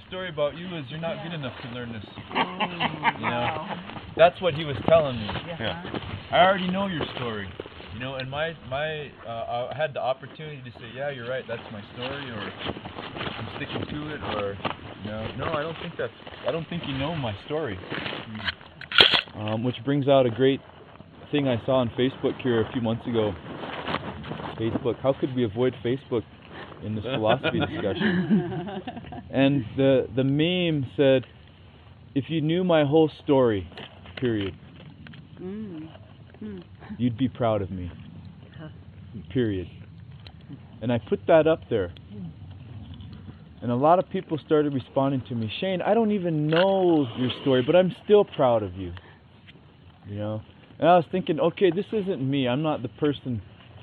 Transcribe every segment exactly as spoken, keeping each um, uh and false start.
story about you is you're not Yeah. good enough to learn this. Oh, You know, wow. that's what he was telling me. Yeah. I already know your story. You know, and my my uh, I had the opportunity to say, yeah, you're right, that's my story, or I'm sticking to it, or you know, no, I don't think that's. I don't think you know my story. Um, which brings out a great thing I saw on Facebook here a few months ago. Facebook. How could we avoid Facebook in this philosophy discussion? And the the meme said, if you knew my whole story, period, Mm. Mm. you'd be proud of me. Period. And I put that up there. And a lot of people started responding to me, Shane, I don't even know your story, but I'm still proud of you. You know? And I was thinking, okay, this isn't me. I'm not the person.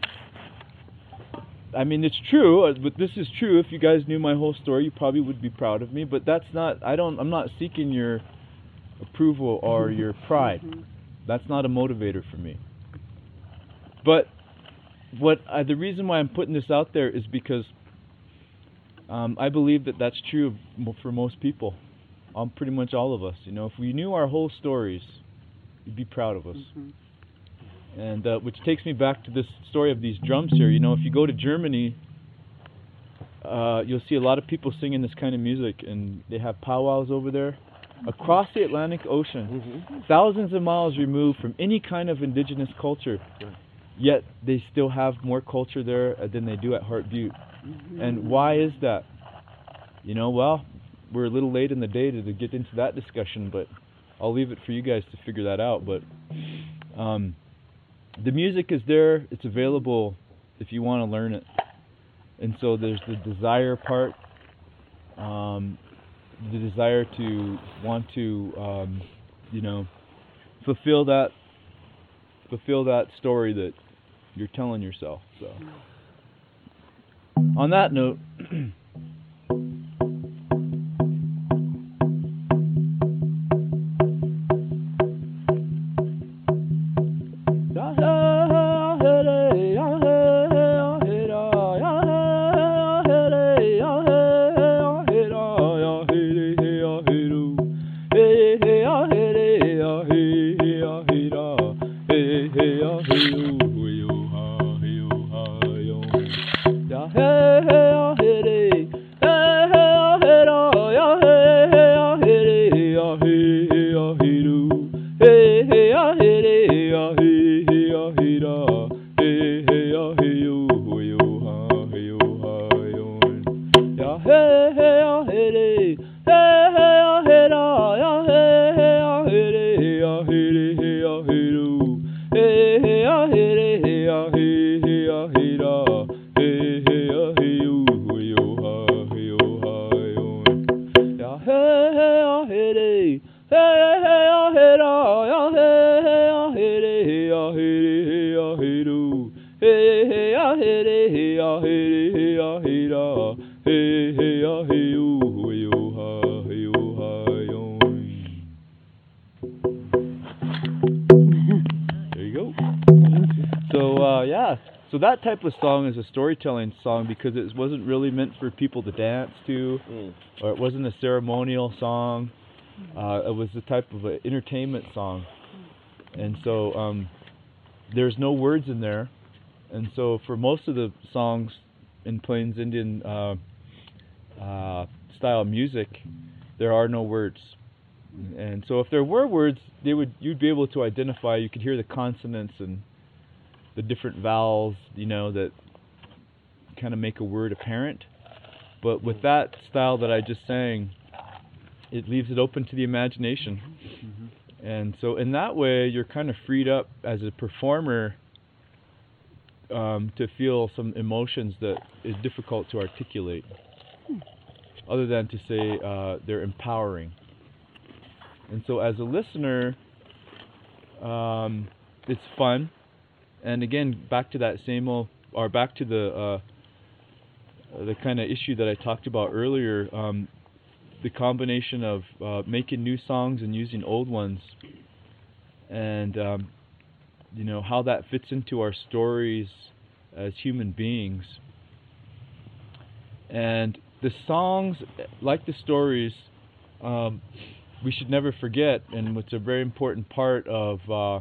I mean, it's true, but this is true. If you guys knew my whole story, you probably would be proud of me. But that's not, I don't, I'm not seeking your approval or your pride. Mm-hmm. That's not a motivator for me. But what I, the reason why I'm putting this out there is because um, I believe that that's true for most people, um, pretty much all of us. You know, if we knew our whole stories, you'd be proud of us. Mm-hmm. And uh, which takes me back to this story of these drums here. You know, if you go to Germany, uh, you'll see a lot of people singing this kind of music, and they have powwows over there across the Atlantic Ocean, Mm-hmm. thousands of miles removed from any kind of indigenous culture. Right. Yet they still have more culture there uh, than they do at Heart Butte. Mm-hmm. And why is that? You know, well, we're a little late in the day to, to get into that discussion, but I'll leave it for you guys to figure that out. But um, the music is there, it's available if you want to learn it. And so there's the desire part, um, the desire to want to, um, you know, fulfill that, fulfill that story that you're telling yourself. So, on that note. So that type of song is a storytelling song because it wasn't really meant for people to dance to, Mm. or it wasn't a ceremonial song. Uh, it was the type of an entertainment song. And so um, there's no words in there. And so for most of the songs in Plains Indian uh, uh, style music, there are no words. And so if there were words, they would you'd be able to identify. You could hear the consonants and the different vowels, you know, that kind of make a word apparent. But with that style that I just sang, it leaves it open to the imagination. Mm-hmm. And so in that way, you're kind of freed up as a performer um, to feel some emotions that is difficult to articulate, other than to say uh, they're empowering. And so as a listener, um, it's fun. And again, back to that same old, or back to the uh, the kind of issue that I talked about earlier, um, the combination of uh, making new songs and using old ones, and um, you know how that fits into our stories as human beings. And the songs, like the stories, um, we should never forget, and it's a very important part of uh,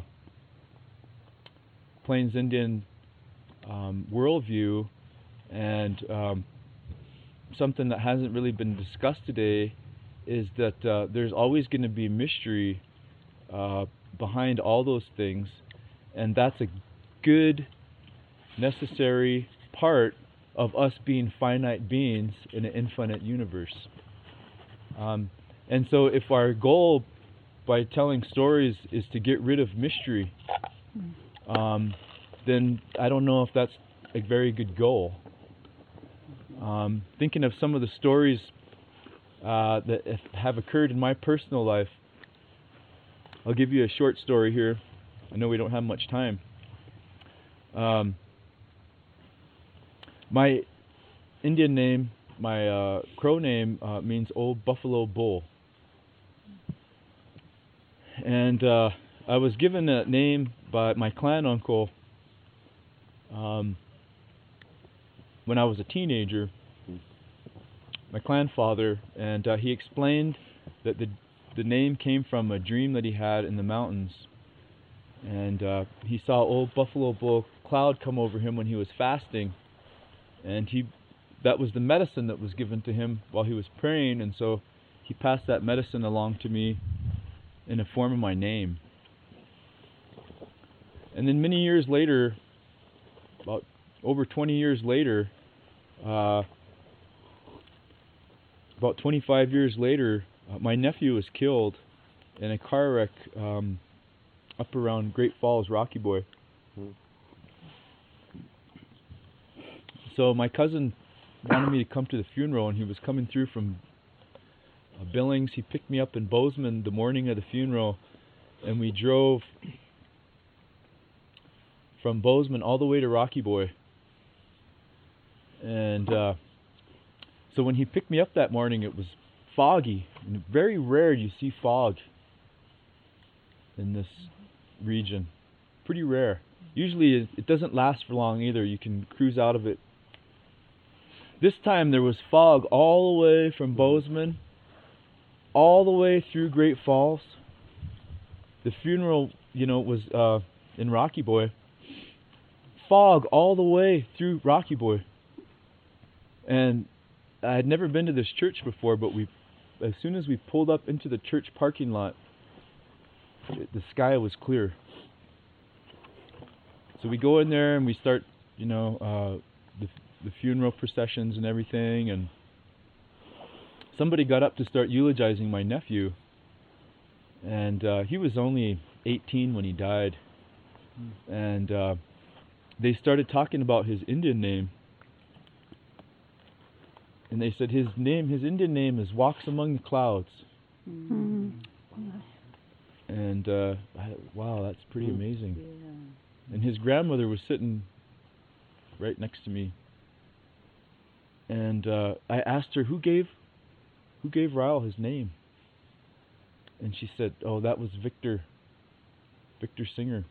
Plains Indian um, worldview, and um, something that hasn't really been discussed today is that uh, there's always going to be mystery uh, behind all those things, and that's a good, necessary part of us being finite beings in an infinite universe. Um, and so if our goal by telling stories is to get rid of mystery, um, then I don't know if that's a very good goal. Um, thinking of some of the stories uh, that have occurred in my personal life, I'll give you a short story here. I know we don't have much time. Um, my Indian name, my uh, Crow name, uh, means Old Buffalo Bull. And uh, I was given that name by my clan uncle um, when I was a teenager, my clan father, and uh, he explained that the the name came from a dream that he had in the mountains, and uh, he saw Old Buffalo Bull cloud come over him when he was fasting, and he that was the medicine that was given to him while he was praying, and so he passed that medicine along to me in the form of my name. And then many years later, about over twenty years later, uh, about twenty-five years later, uh, my nephew was killed in a car wreck um, up around Great Falls, Rocky Boy. Mm. So my cousin wanted me to come to the funeral, and he was coming through from uh, Billings. He picked me up in Bozeman the morning of the funeral, and we drove from Bozeman all the way to Rocky Boy. And uh, so when he picked me up that morning, it was foggy. And very rare you see fog in this region. Pretty rare. Usually it, it doesn't last for long either. You can cruise out of it. This time there was fog all the way from Bozeman, all the way through Great Falls. The funeral, you know, was uh, in Rocky Boy. Fog all the way through Rocky Boy. And I had never been to this church before, but we, as soon as we pulled up into the church parking lot, it, the sky was clear. So we go in there and we start, you know, uh, the, the funeral processions and everything, and somebody got up to start eulogizing my nephew, and uh, he was only eighteen when he died, and uh, they started talking about his Indian name. And they said his name, his Indian name is Walks Among the Clouds. Mm-hmm. And uh, I, wow, that's pretty mm. amazing. Yeah. And his grandmother was sitting right next to me. And uh, I asked her, who gave, who gave Ryle his name? And she said, oh, that was Victor, Victor Singer.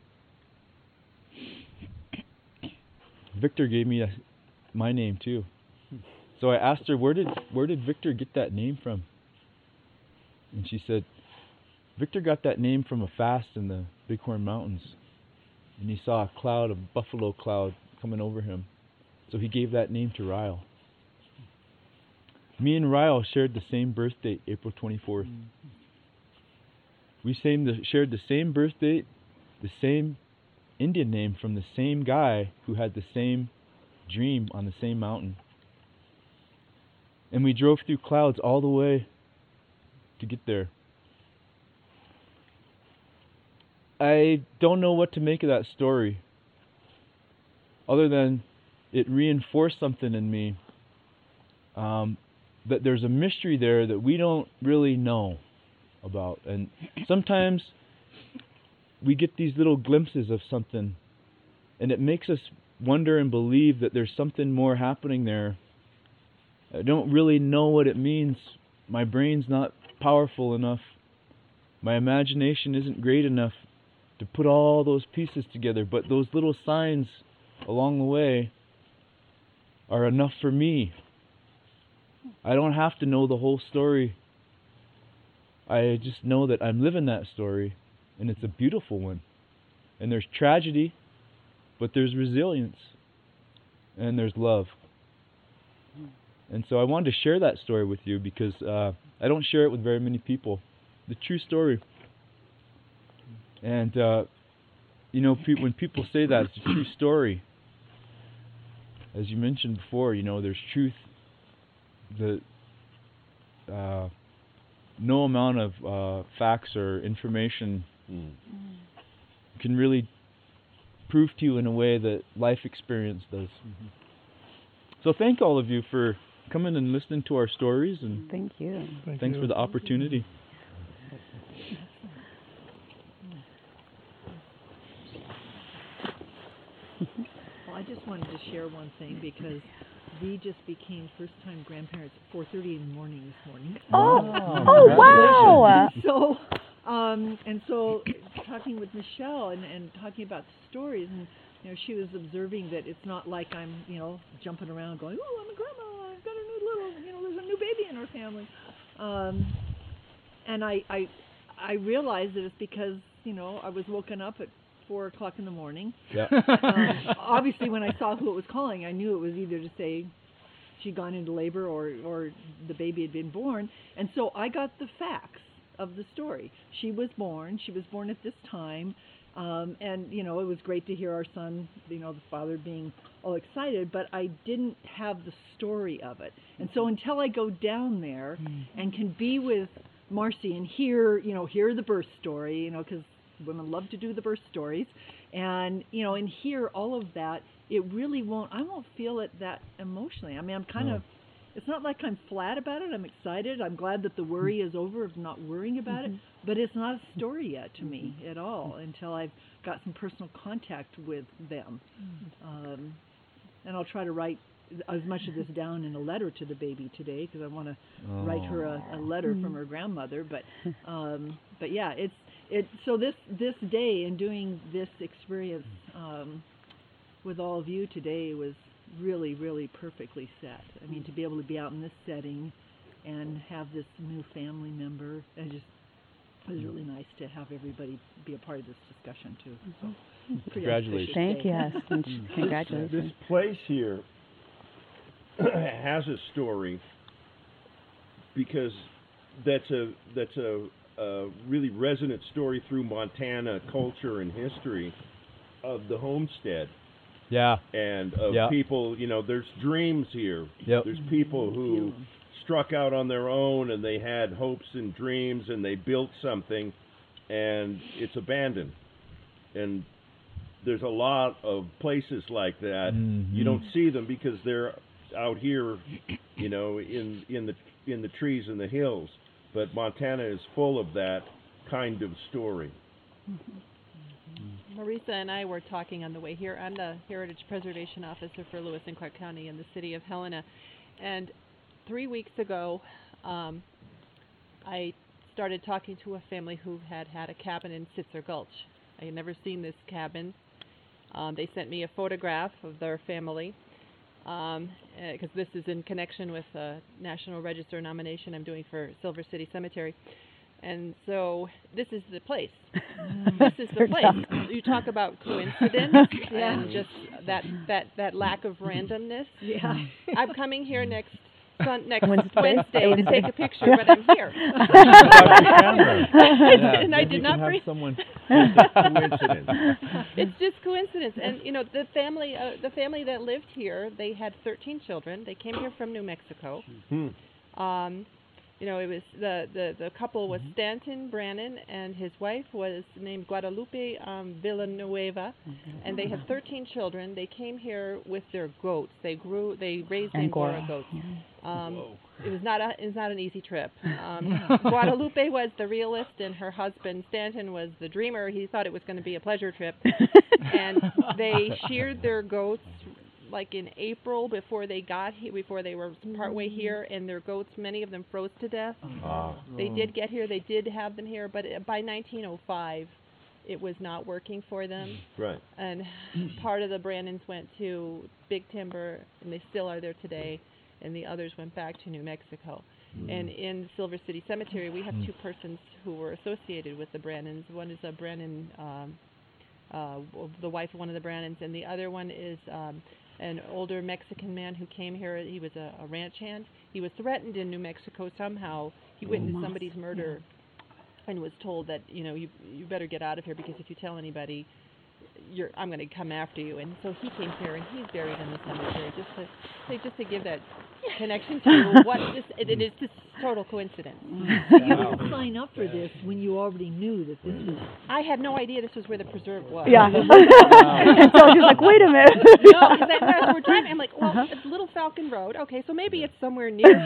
Victor gave me a, my name too. So I asked her, where did where did Victor get that name from? And she said, Victor got that name from a fast in the Bighorn Mountains. And he saw a cloud, a buffalo cloud, coming over him. So he gave that name to Ryle. Me and Ryle shared the same birth date, April twenty-fourth. Mm-hmm. We same the, shared the same birth date, the same Indian name from the same guy who had the same dream on the same mountain. And we drove through clouds all the way to get there. I don't know what to make of that story, other than it reinforced something in me, um, that there's a mystery there that we don't really know about. And sometimes we get these little glimpses of something, and it makes us wonder and believe that there's something more happening there. I don't really know what it means. My brain's not powerful enough. My imagination isn't great enough to put all those pieces together, but those little signs along the way are enough for me I don't have to know the whole story. I just know that I'm living that story, and it's a beautiful one. And there's tragedy, but there's resilience, and there's love. And so I wanted to share that story with you because uh, I don't share it with very many people. The true story. And, uh, you know, pe- when people say that, it's a true story. As you mentioned before, you know, there's truth. The uh, no amount of uh, facts or information Mm. can really prove to you in a way that life experience does. Mm-hmm. So thank all of you for coming and listening to our stories, and Thank you. Thank thanks you. for the opportunity. Well, I just wanted to share one thing because we just became first-time grandparents at four thirty in the morning this morning. Oh, Wow, oh wow! So, um, and so talking with Michelle and, and talking about the stories, and you know, she was observing that it's not like I'm, you know, jumping around going, oh, I'm a grandma, I've got a new little, you know, there's a new baby in our family. Um, and I, I, I realized that it's because, you know, I was woken up at four o'clock in the morning. Yeah. Um, obviously, when I saw who it was calling, I knew it was either to say she'd gone into labor or, or the baby had been born. And so I got the facts of the story. She was born. She was born at this time. Um, and, you know, it was great to hear our son, you know, the father being all excited, but I didn't have the story of it. And so until I go down there and can be with Marcy and hear, you know, hear the birth story, you know, because women love to do the birth stories, and, you know, and hear all of that, it really won't, I won't feel it that emotionally. I mean, I'm kind No. of, it's not like I'm flat about it. I'm excited. I'm glad that the worry is over of not worrying about it, but it's not a story yet to me at all until I've got some personal contact with them. Um, and I'll try to write as much of this down in a letter to the baby today because I want to write her a, a letter from her grandmother. But um, but yeah, it's it. So this this day and doing this experience um, with all of you today was really really perfectly set. I mean, to be able to be out in this setting and have this new family member, and just it was really nice to have everybody be a part of this discussion too. So pretty Congratulations. auspicious Thank day. you. Yes, and This congratulations. place here has a story because that's a that's a, a really resonant story through Montana culture and history of the homestead Yeah. and of Yeah. people. You know, there's dreams here. Yep. There's people who struck out on their own and they had hopes and dreams and they built something and it's abandoned. And there's a lot of places like that. Mhm. You don't see them because they're out here, you know, in in the in the trees and the hills. But Montana is full of that kind of story. Marisa and I were talking on the way here. I'm the Heritage Preservation Officer for Lewis and Clark County in the city of Helena. And three weeks ago, um, I started talking to a family who had had a cabin in Sitzer Gulch. I had never seen this cabin. Um, they sent me a photograph of their family because um, uh, this is in connection with a National Register nomination I'm doing for Silver City Cemetery. And so this is the place. This is the place. You talk about coincidence and just that, that, that lack of randomness. Yeah. I'm coming here next sun, next Wednesday. Wednesday to take a picture, but I'm here. Yeah, And I maybe did you not can have bring. someone. Coincidence. It's just coincidence, and you know the family, uh, the family that lived here, they had thirteen children. They came here from New Mexico. Hmm. Um, you know, it was the, the, the couple was Stanton Brannon, and his wife was named Guadalupe um, Villanueva, and they had thirteen children. They came here with their goats. They grew, they raised Angora, Angora. goats. Yeah. Um, Whoa. it was not a, it was not an easy trip. Um, Guadalupe was the realist, and her husband Stanton was the dreamer. He thought it was going to be a pleasure trip, and they sheared their goats like in April before they got here, before they were partway here, and their goats, many of them froze to death. Ah. They did get here, they did have them here, but by nineteen oh five, it was not working for them. Right. And part of the Brandons went to Big Timber, and they still are there today. and the others went back to New Mexico. And in Silver City Cemetery, we have two persons who were associated with the Brannons. One is a Brannon, um, uh, w- the wife of one of the Brannons, and the other one is um, an older Mexican man who came here. He was a, a ranch hand. He was threatened in New Mexico somehow. He witnessed somebody's murder and was told that, you know, you you better get out of here because if you tell anybody, you're I'm going to come after you. And so he came here and he's buried in the cemetery just to say, just to give that connection to what this it, it is just total coincidence. So you didn't sign up for this when you already knew that this was. I had no idea this was where the preserve was. Yeah. So she's like, wait a minute. No, because as we're driving, I'm like, well, Uh-huh. it's Little Falcon Road. Okay, so maybe it's somewhere near here.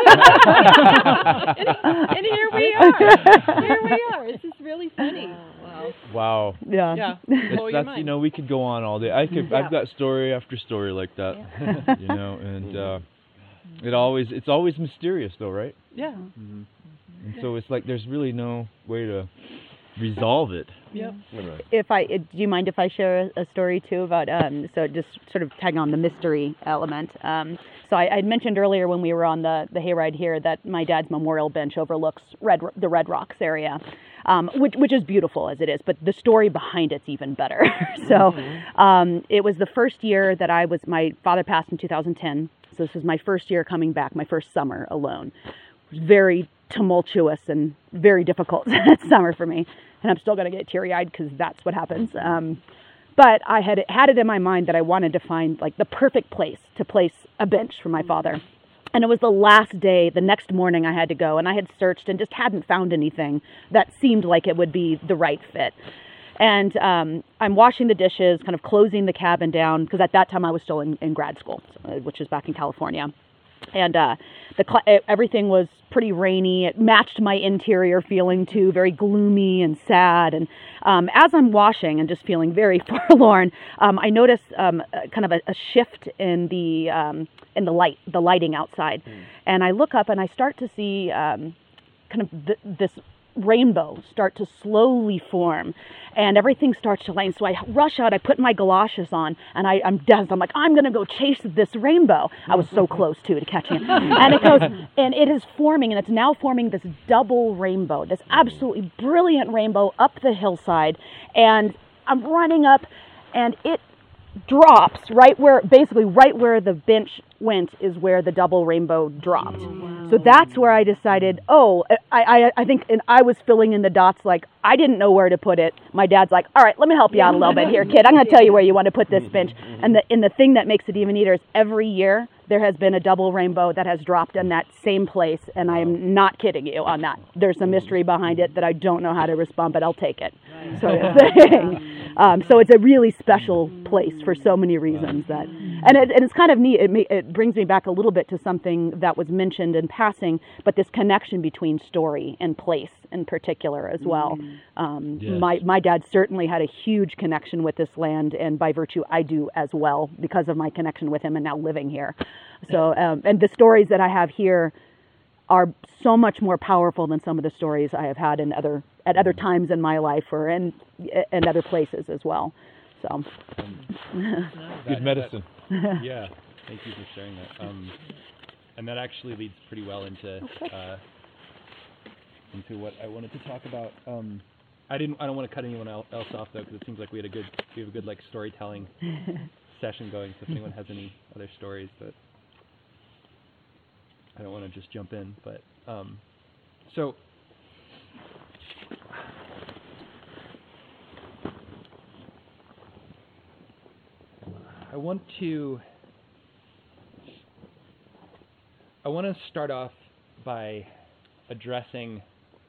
and, and here we are. Here we are. It's just really funny. Wow. Wow. Yeah. Yeah. It's, Blow your that's, you mind. know, we could go on all day. I could, Yeah. I've got story after story like that, you know, and uh, it always, it's always mysterious though, right? Yeah. And so it's like there's really no way to resolve it. Yep. If I, uh, do you mind if I share a, a story too about, um, so just sort of tag on the mystery element. Um, so I I'd mentioned earlier when we were on the, the hayride here that my dad's memorial bench overlooks Red, the Red Rocks area, um, which, which is beautiful as it is, but the story behind it's even better. So um, it was the first year that I was, my father passed in two thousand ten. So this was my first year coming back, my first summer alone. It was very tumultuous and very difficult summer for me. And I'm still going to get teary-eyed because that's what happens. Um, but I had had it in my mind that I wanted to find like the perfect place to place a bench for my father. And it was the last day, the next morning I had to go, and I had searched and just hadn't found anything that seemed like it would be the right fit. And um, I'm washing the dishes, kind of closing the cabin down, because at that time I was still in, in grad school, uh, which was back in California. And uh, the cl- e- everything was pretty rainy. It matched my interior feeling too, very gloomy and sad. And um, as I'm washing and just feeling very forlorn, um, I noticed um, a, kind of a, a shift in the um, in the light, the lighting outside. Mm. And I look up and I start to see um, kind of th- this rainbow start to slowly form, and everything starts to light. So I rush out, I put my galoshes on, and I, I'm dazzled. I'm like, I'm gonna go chase this rainbow. I was so close to to catching it. And it goes, and it is forming, and it's now forming this double rainbow, this absolutely brilliant rainbow up the hillside. And I'm running up, and it drops right where, basically right where the bench went is where the double rainbow dropped. Oh, wow. So that's where I decided, oh, I, I, I think, and I was filling in the dots like, I didn't know where to put it. My dad's like, all right, let me help you out a little bit here, kid. I'm going to tell you where you want to put this bench. And the, and the thing that makes it even neater is every year there has been a double rainbow that has dropped in that same place, and I am not kidding you on that. There's a mystery behind it that I don't know how to respond, but I'll take it, sort of thing. Um, so it's a really special place for so many reasons that, and, it, and it's kind of neat. It, it brings me back a little bit to something that was mentioned in passing, but this connection between story and place in particular as well. Um, Yes. My my dad certainly had a huge connection with this land, and by virtue I do as well because of my connection with him and now living here. So um, and the stories that I have here are so much more powerful than some of the stories I have had in other at other times in my life or in in other places as well. So Good medicine. Yeah, thank you for sharing that. Um, and that actually leads pretty well into uh, into what I wanted to talk about. Um, I didn't. I don't want to cut anyone el- else off though, because it seems like we had a good, we have a good like storytelling session going. So if anyone has any other stories, that I don't want to just jump in. But um, so. I want to I want to start off by addressing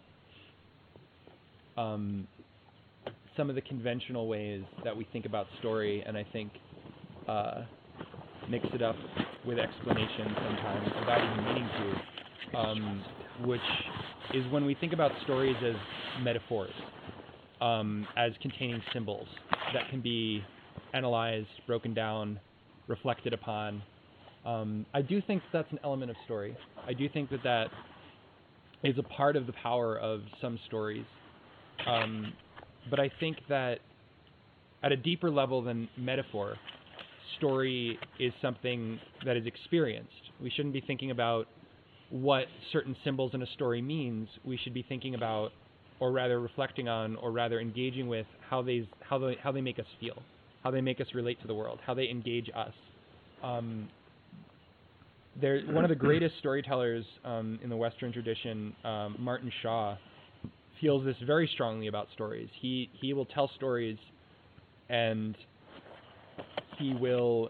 um, some of the conventional ways that we think about story, and I think uh, mix it up with explanation sometimes without even meaning to, um, which is when we think about stories as metaphors, um, as containing symbols that can be analyzed, broken down, reflected upon. Um, I do think that's an element of story. I do think that that is a part of the power of some stories. Um, but I think that at a deeper level than metaphor, story is something that is experienced, We shouldn't be thinking about what certain symbols in a story means. We should be thinking about, or rather reflecting on, or rather engaging with how they how they how they make us feel, how they make us relate to the world, how they engage us. Um, there, one of the greatest storytellers um, in the Western tradition, um, Martin Shaw, feels this very strongly about stories. He he will tell stories, and he will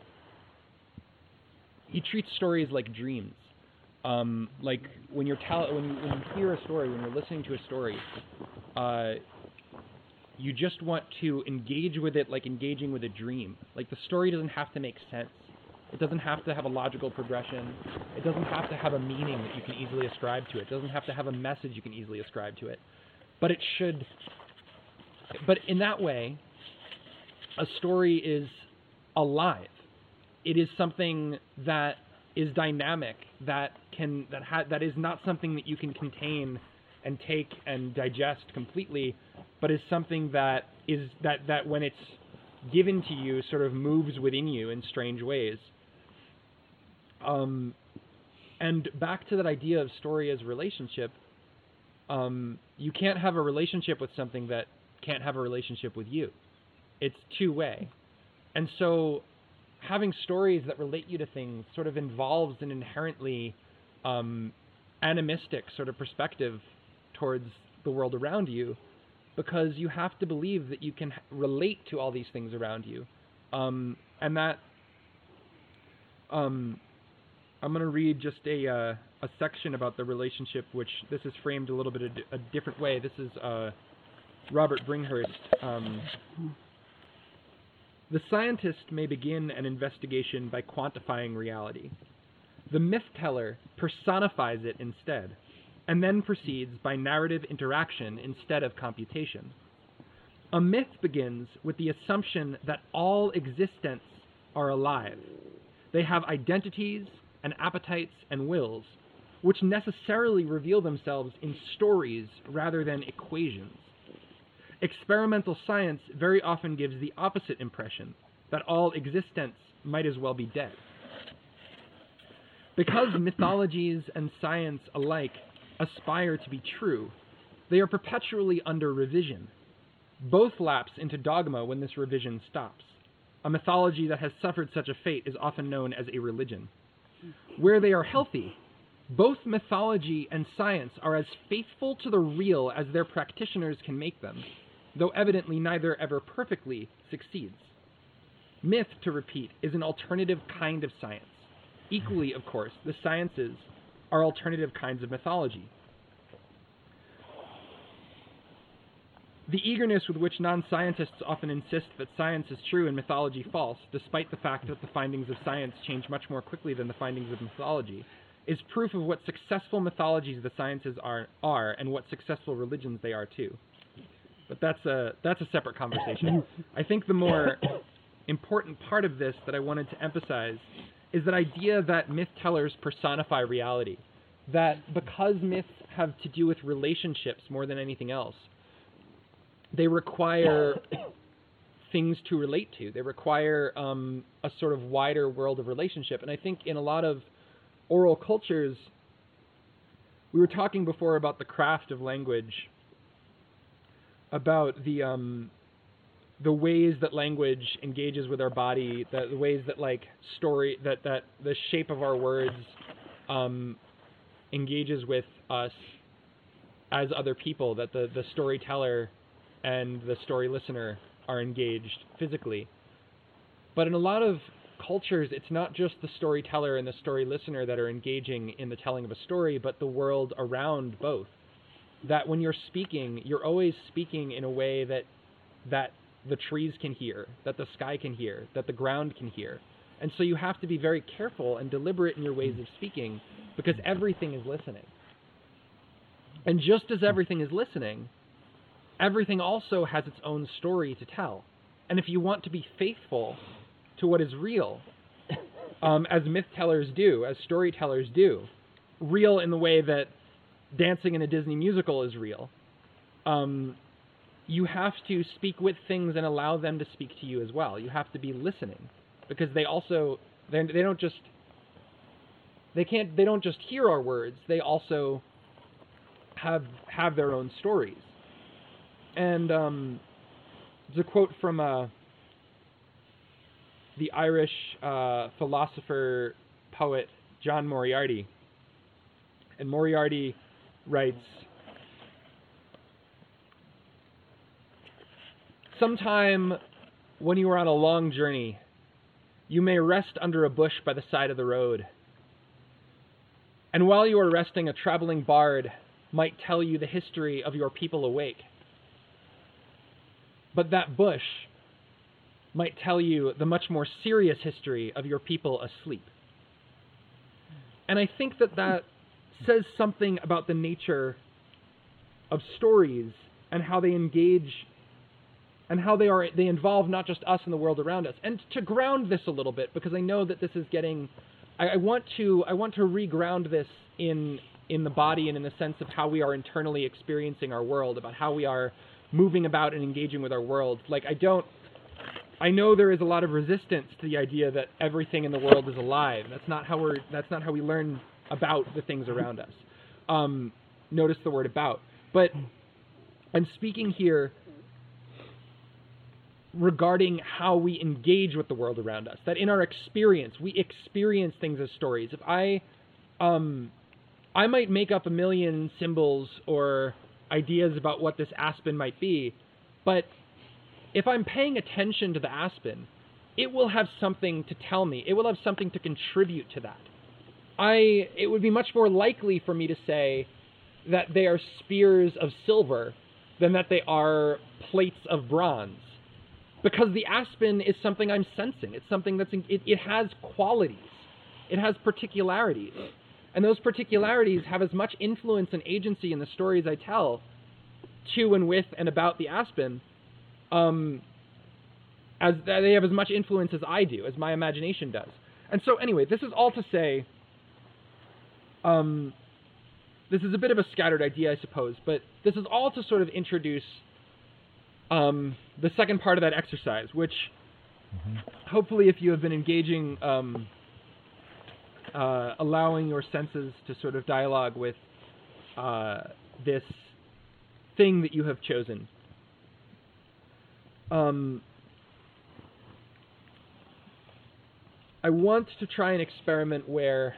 he treats stories like dreams. Um, like when you're tell when you, when you hear a story, when you're listening to a story, uh, you just want to engage with it like engaging with a dream. Like the story doesn't have to make sense. It doesn't have to have a logical progression. It doesn't have to have a meaning that you can easily ascribe to it. It doesn't have to have a message you can easily ascribe to it. But it should. But in that way, a story is alive. It is something that is dynamic, that can that ha- that is not something that you can contain and take and digest completely, but is something that is that that when it's given to you sort of moves within you in strange ways. Um, and back to that idea of story as relationship, um, you can't have a relationship with something that can't have a relationship with you. It's two-way. And so having stories that relate you to things sort of involves an inherently um, animistic sort of perspective towards the world around you, because you have to believe that you can relate to all these things around you. Um, and that, um, I'm going to read just a, uh, a section about the relationship, which this is framed a little bit a, a different way. This is uh, Robert Bringhurst. Um, the scientist may begin an investigation by quantifying reality. The myth teller personifies it instead, and then proceeds by narrative interaction instead of computation. A myth begins with the assumption that all existents are alive. They have identities and appetites and wills, which necessarily reveal themselves in stories rather than equations. Experimental science very often gives the opposite impression, that all existents might as well be dead. Because mythologies and science alike aspire to be true, they are perpetually under revision. Both lapse into dogma when this revision stops. A mythology that has suffered such a fate is often known as a religion. Where they are healthy, both mythology and science are as faithful to the real as their practitioners can make them, though evidently neither ever perfectly succeeds. Myth, to repeat, is an alternative kind of science. Equally, of course, the sciences are alternative kinds of mythology. The eagerness with which non-scientists often insist that science is true and mythology false, despite the fact that the findings of science change much more quickly than the findings of mythology, is proof of what successful mythologies the sciences are, are and what successful religions they are too. But that's a, that's a separate conversation. I think the more important part of this that I wanted to emphasize is that idea that myth tellers personify reality. That because myths have to do with relationships more than anything else, they require things to relate to. They require um, a sort of wider world of relationship. And I think in a lot of oral cultures, we were talking before about the craft of language, about the um, the ways that language engages with our body, the, the ways that like story, that, that the shape of our words um, engages with us as other people, that the, the storyteller and the story listener are engaged physically. But in a lot of cultures, it's not just the storyteller and the story listener that are engaging in the telling of a story, but the world around both. That when you're speaking, you're always speaking in a way that that the trees can hear, that the sky can hear, that the ground can hear. And so you have to be very careful and deliberate in your ways of speaking, because everything is listening. And just as everything is listening, everything also has its own story to tell. And if you want to be faithful to what is real, um, as myth tellers do, as storytellers do, real in the way that dancing in a Disney musical is real, um, you have to speak with things and allow them to speak to you as well. You have to be listening, because they also, they don't just, they can't, they don't just hear our words, they also have have their own stories. And um, there's a quote from uh, the Irish uh, philosopher, poet, John Moriarty. And Moriarty writes, "Sometime when you are on a long journey, you may rest under a bush by the side of the road. And while you are resting, a traveling bard might tell you the history of your people awake. But that bush might tell you the much more serious history of your people asleep." And I think that that says something about the nature of stories and how they engage and how they are they involve not just us and the world around us. And to ground this a little bit, because I know that this is getting I, I want to I want to reground this in in the body and in the sense of how we are internally experiencing our world, about how we are moving about and engaging with our world. Like I don't I know there is a lot of resistance to the idea that everything in the world is alive. That's not how we're that's not how we learn about the things around us. Um, notice the word about. But I'm speaking here regarding how we engage with the world around us. That in our experience, we experience things as stories. If I um I might make up a million symbols or ideas about what this aspen might be, but if I'm paying attention to the aspen, it will have something to tell me. It will have something to contribute to that. I, it would be much more likely for me to say that they are spears of silver than that they are plates of bronze. Because the aspen is something I'm sensing. It's something that's, in, it, it has qualities. It has particularities. And those particularities have as much influence and agency in the stories I tell to and with and about the aspen, um, as they have as much influence as I do, as my imagination does. And so anyway, this is all to say, um, this is a bit of a scattered idea, I suppose, but this is all to sort of introduce um, the second part of that exercise, which mm-hmm. hopefully if you have been engaging, um, uh, allowing your senses to sort of dialogue with uh, this thing that you have chosen. Um, I want to try an experiment where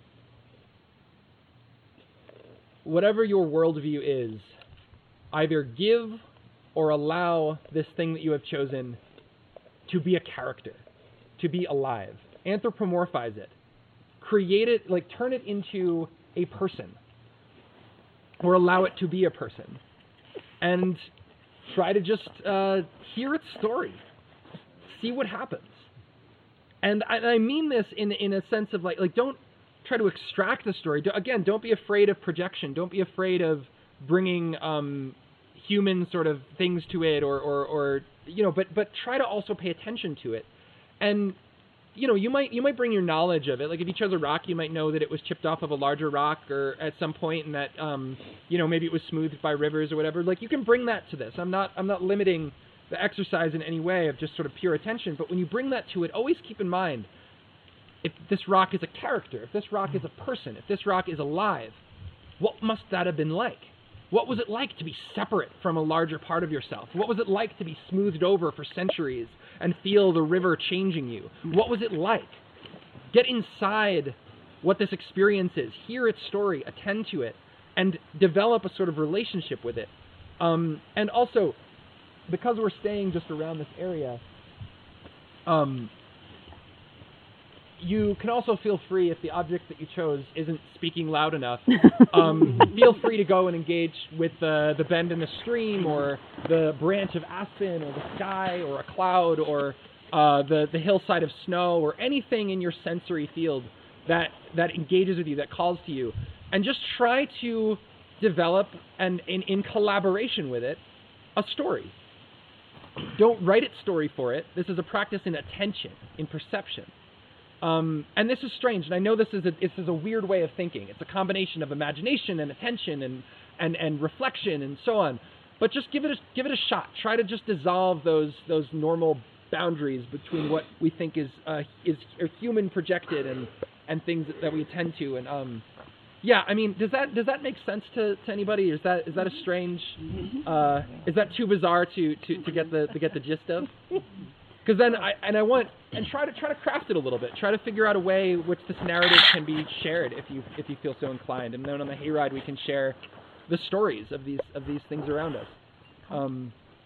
whatever your worldview is, either give or allow this thing that you have chosen to be a character, to be alive. Anthropomorphize it. Create it, like turn it into a person, or allow it to be a person. And try to just uh, hear its story. See what happens. And I, I mean this in in a sense of like, like don't try to extract the story. Do, again, don't be afraid of projection. Don't be afraid of bringing um, human sort of things to it, or, or, or you know. But but try to also pay attention to it. And you know, you might you might bring your knowledge of it. Like if you chose a rock, you might know that it was chipped off of a larger rock, or at some point, and that um, you know, maybe it was smoothed by rivers or whatever. Like you can bring that to this. I'm not I'm not limiting the exercise in any way of just sort of pure attention. But when you bring that to it, always keep in mind, if this rock is a character, if this rock is a person, if this rock is alive, what must that have been like? What was it like to be separate from a larger part of yourself? What was it like to be smoothed over for centuries and feel the river changing you? What was it like? Get inside what this experience is. Hear its story, attend to it, and develop a sort of relationship with it. Um, and also, because we're staying just around this area, um, you can also feel free, if the object that you chose isn't speaking loud enough, um, feel free to go and engage with the, the bend in the stream, or the branch of aspen, or the sky, or a cloud, or uh, the, the hillside of snow, or anything in your sensory field that, that engages with you, that calls to you. And just try to develop, and in, in collaboration with it, a story. Don't write its story for it. This is a practice in attention, in perception. Um, and this is strange, and I know this is a this is a weird way of thinking. It's a combination of imagination and attention and, and, and reflection and so on. But just give it a, give it a shot. Try to just dissolve those those normal boundaries between what we think is uh, is human projected and and things that we attend to. And um, yeah, I mean, does that does that make sense to, to anybody? Is that is that a strange? Uh, is that too bizarre to, to, to get the to get the gist of? Because then I and I want and try to try to craft it a little bit. Try to figure out a way which this narrative can be shared if you if you feel so inclined. And then on the hayride we can share the stories of these of these things around us. Um,